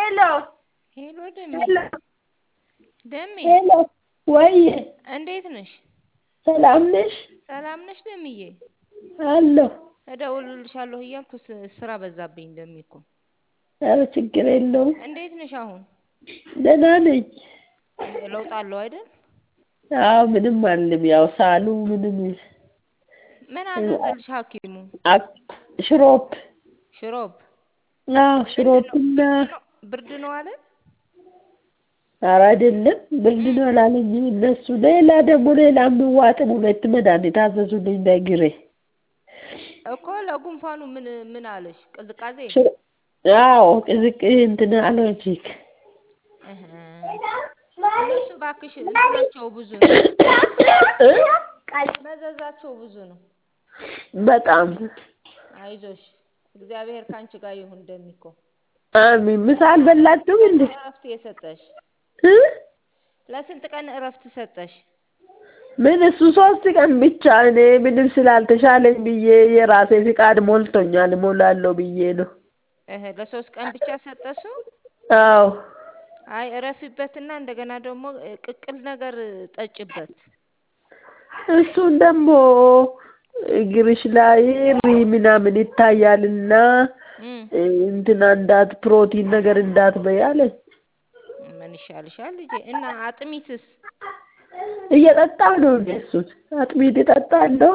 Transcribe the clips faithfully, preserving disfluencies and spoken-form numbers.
hello hello ደሜ hello ደሜ hello ወይ እንዴት ነሽ ሰላም ነሽ ሰላም ነሽ ደምዬ አለሁ እደውልልሻለሁ እያልኩ ስራ በዛብኝ ደሜ እኮ ኧረ ችግር የለውም እንዴት ነሽ አሁን ደህና ነኝ ለውጥ አለው አይደል አዎ ምንም አልልም ያው ሳሉ ምንም ምን አዘዘልሽ ሐኪሙ ሽሮፕ ሽሮፕ አዎ ሽሮፕና ብርድ ነው አለ ኧረ አይደለም ብርድ ነው አላለኝም እነሱ ሌላ ደግሞ ሌላ የሚዋጥም ሁለት መድኃኒት አዘዙልኝ ለእግሬ እኮ ለጉንፋኑ ምን ምን አለሽ ቅዝቃዜ አዎ ቅዝቃዜ እንትን አለርጂክ እህ እነሱ እባክሽ እንትናቸው ብዙ ነው መዘዛቸው ብዙ ነው በጣም አይዞሽ እግዚአብሔር ካንቺ ጋር ይሁን ደሚኮ አሜን ምሳ አልበላችሁም እንዴ እረፍት የሰጠሽ ለስንት ቀን እረፍት ሰጠሽ ምን እሱ ሶስት ቀን ብቻ እኔ ምንም ስላልተሻለኝ ብዬ የራሴ ፍቃድ ሞልቶኛል ሞላለሁ ብዬ ነው እህ ለሶስት ቀን ብቻ ሰጠሱ አዎ አይ እረፊበትና እንደገና ደግሞ ቅቅል ነገር ጠጭበት እሱን ደግሞ እግርሽ ላይ ሪ ምናምን ይታያልና እንትና እንዳት ፕሮቲን ነገር እንዳትበይ አለኝ ምን ይሻልሻል ልጄ እና አጥሚትስ እየጠጣሁ ነው እሱን አጥሚት እጠጣለሁ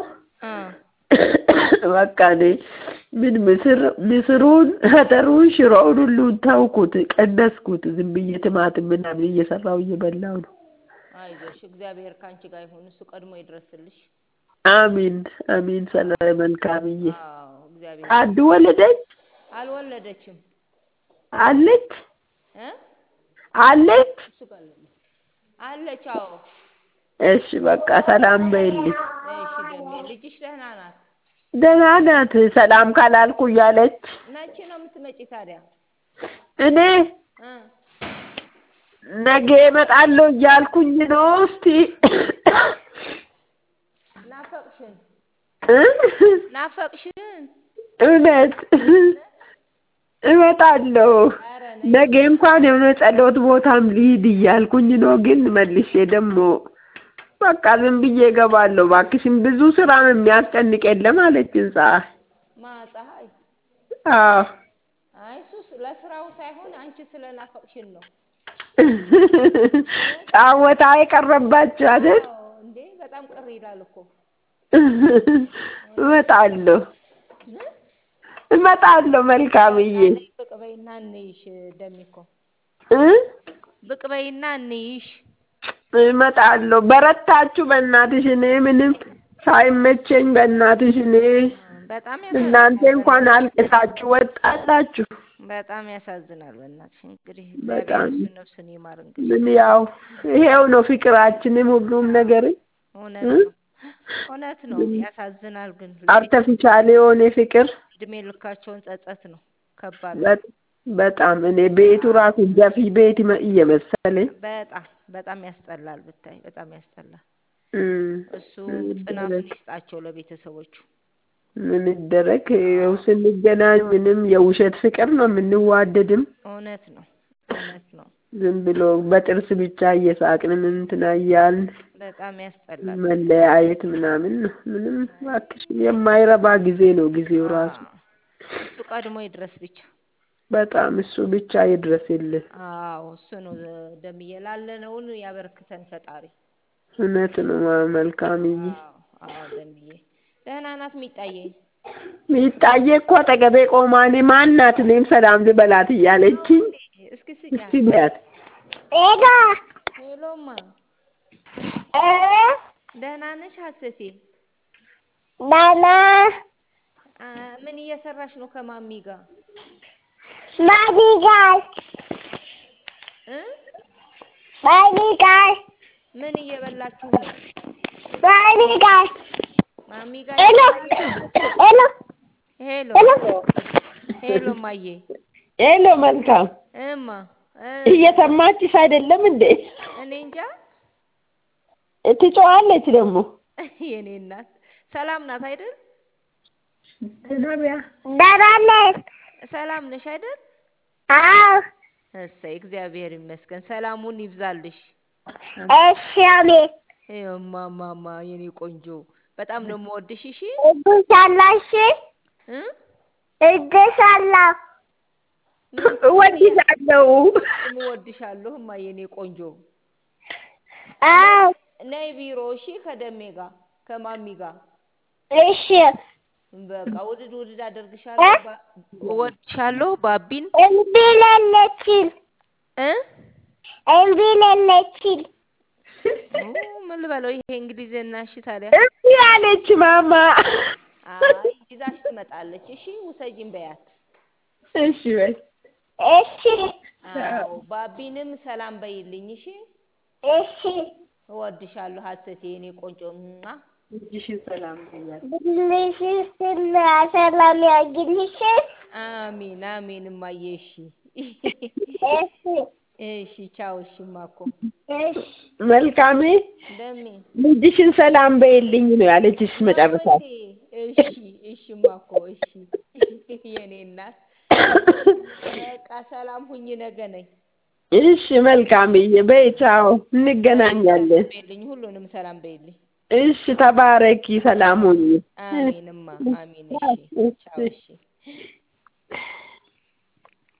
በቃ እኔ ምን ምስር ምስሩን አተሩን ሽሮውን ሁሉ ተውኩት ቀነስኩት ዝም ብዬ ቲማቲም ምናምን እየሰራሁ እየበላሁ ነው አይዞሽ እግዚአብሔር ካንቺ ጋር ይሁን እሱ ቀድሞ ይድረስልሽ አሜን አሜን ሰላም መልካምዬ አዎ እግዚአብሔር አዱ ወለደች አልወለደችም አለች እ አለች አለች አዎ እሺ በቃ ሰላም በይልኝ እሺ ደሜ ልጅሽ ደህና ናት ደህና ናት ሰላም ካላልኩ እያለች መቼ ነው የምትመጪ ታዲያ እኔ እ ነገ እመጣለሁ እያልኩኝ ነው እስቲ ናፈቅሽን እ ናፈቅሽን እውነት እመጣለሁ ነገ እንኳን የሆነ ጸሎት ቦታም ልሂድ እያልኩኝ ነው ግን መልሼ ደግሞ በቃ ዝም ብዬ እገባለሁ እባክሽን ብዙ ስራ የሚያስጨንቅ የለም አለችኝ ፀሐይ ማ ፀሐይ አዎ አይ እሱ ለስራው ሳይሆን አንቺ ስለናፈቅሽን ነው ጫወታ የቀረባችሁ አይደል አዎ እንዴ በጣም ቅር ይላል እኮ እመጣለሁ እመጣለሁ መልካምዬ ብቅ በይና እንይሽ ደሚኮ እ ብቅ በይና እንይሽ እመጣለሁ በረታችሁ በእናትሽ እኔ ምንም ሳይመቸኝ በእናትሽ እኔ በጣም እናንተ እንኳን አልቅሳችሁ ወጣላችሁ በጣም ያሳዝናል በእናትሽ እንግዲህ እግዚአብሔር እሱ ነፍስን ይማር እንግዲህ ምን ያው ይሄው ነው ፍቅራችንም ሁሉም ነገር እውነት ነው እውነት ነው ያሳዝናል ግን አርቲፊሻል የሆነ ፍቅር እድሜ ልካቸውን ጸጸት ነው ከባድ በጣም እኔ ቤቱ ራሱ ጀፊ ቤት እየመሰለኝ በጣም በጣም ያስጠላል ብታይ በጣም ያስጠላል እሱ ጽናቱን ይስጣቸው ለቤተሰቦቹ ምን ይደረግ ያው ስንገናኝ ምንም የውሸት ፍቅር ነው የምንዋደድም እውነት ነው እውነት ነው ዝም ብሎ በጥርስ ብቻ እየሳቅን ምን እንትና እያልን በጣም ያስጠላል መለያየት ምናምን ምንም እባክሽ የማይረባ ጊዜ ነው ጊዜው ራሱ እሱ ቀድሞ ይድረስ ብቻ በጣም እሱ ብቻ ይድረስልህ አዎ እሱ ነው ደምዬ ላለነውን ያበርክተን ፈጣሪ እውነት ነው መልካምዬ አዎ ደምዬ ደህና ናት ሚጣዬ ሚጣዬ እኮ አጠገቤ ቆማ እኔ ማን ናት እኔም ሰላም ልበላት እያለችኝ እስኪ ስጫት እስኪ በያት ኤጋ ሄሎማ እ ደህና ነሽ ሀሴቴ ደህና ምን እየሰራሽ ነው ከማሚ ጋር ማሚ ጋር እ ማሚ ጋር ምን እየበላችሁ ነው ማሚ ጋር ማሚ ጋር ሄሎ ሄሎ ሄሎ ሄሎ ማዬ ሄሎ መልካም እማ እየሰማችሽ አይደለም እንዴ እኔ እንጃ ትጮኻለች ደግሞ የኔ እናት ሰላም ናት አይደል ደህና ነሽ ሰላም ነሽ ሰላም ነሽ አይደል አዎ እሰይ እግዚአብሔር ይመስገን ሰላሙን ይብዛልሽ እሺ አሜን እማማማ የኔ ቆንጆ በጣም ነው የምወድሽ እሺ እግሻላሽ እ እግሻለሁ እወድሻለሁ እወድሻለሁ እማ የኔ ቆንጆ አዎ ነይ ቢሮ እሺ ከደሜ ጋር ከማሚ ጋር እሺ በቃ ውድድ ውድድ አደርግሻለሁ እወድሻለሁ ባቢን እምቢ ለለችል እ እምቢ ለለችል ምን ልበለው ይሄ እንግሊዝኛ እሺ ታዲያ እምቢ አለች ማማ አይ ይዛሽ ትመጣለች እሺ ውሰጂን በያት እሺ በይ እሺ አዎ ባቢንም ሰላም በይልኝ እሺ እሺ እወድሻለሁ ሀሴቴ የኔ ቆንጆ ልጅሽን ሰላም በያት ልጅሽን ሰላም ያግኝሽ አሜን አሜን እማዬ እሺ እሺ እሺ ቻው እሺ ማኮ እሺ መልካሜ ደሜ ልጅሽን ሰላም በይልኝ ነው ያለችሽ መጨረሻ እሺ እሺ ማኮ እሺ የኔ እናት በቃ ሰላም ሁኚ ነገ ነኝ እሺ መልካምዬ በይ ቻው እንገናኛለን በይልኝ ሁሉንም ሰላም በይልኝ እሺ ተባረኪ ሰላም ሁኚ አሜንማ አሜን እሺ ቻው እሺ